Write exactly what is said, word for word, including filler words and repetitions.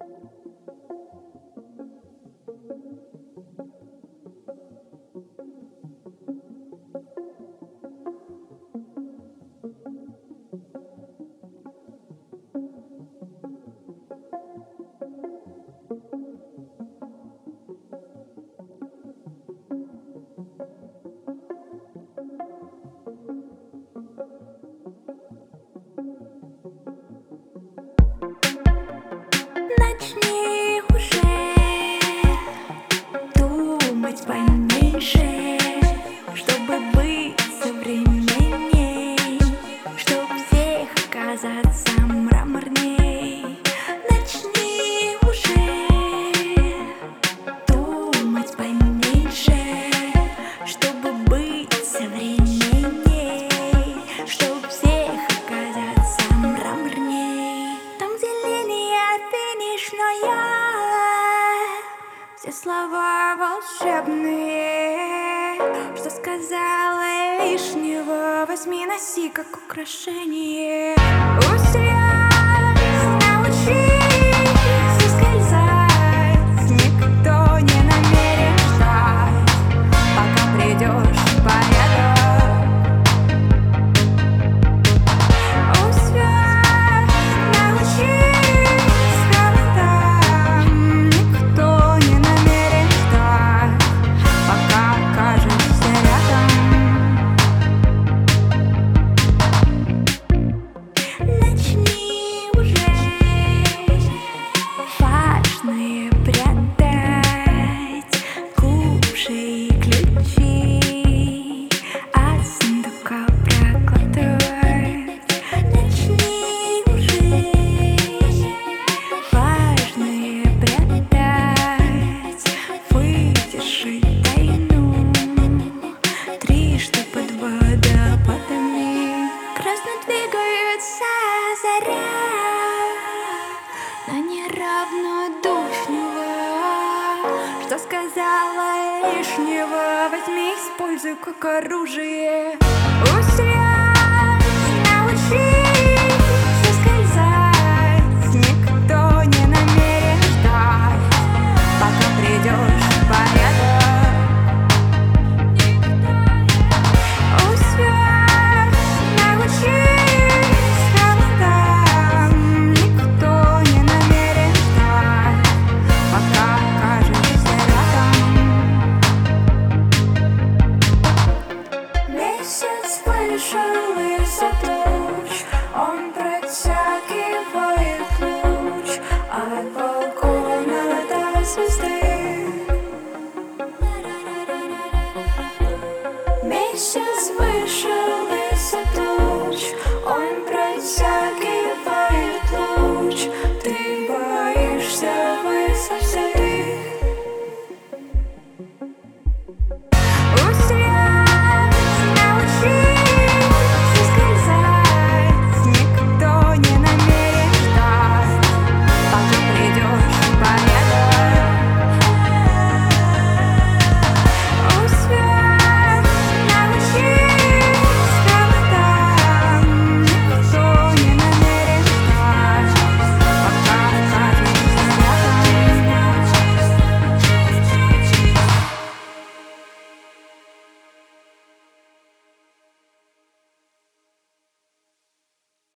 Начни уже думать поменьше, чтобы быть современней, чтоб всех казаться мраморней. Начни уже думать поменьше, чтобы быть современней, чтоб всех казаться мраморней. Там, где линия финишная, все слова волшебные, что сказала лишнего, возьми, носи как украшение. Устрясь, научись ускользать, никто не намерен ждать, пока придешь в порядок. Устрясь, научись холодам, никто не намерен ждать, пока окажешься рядом. Начни уже важное прятать, глубже и ключи от сундука прокладывать. Начни уже важное прятать, выдержи тайну трижды под водопадами. Красно двигается заря на неравнодушного, что сказала лишнего, возьми, используй как оружие. Устрясь, научись ускользать, никто не намерен ждать, пока придешь в порядок. Устрясь, научись холодам, никто не намерен ждать, пока окажешься рядом. Месяц вышел из-за туч, он протягивает луч от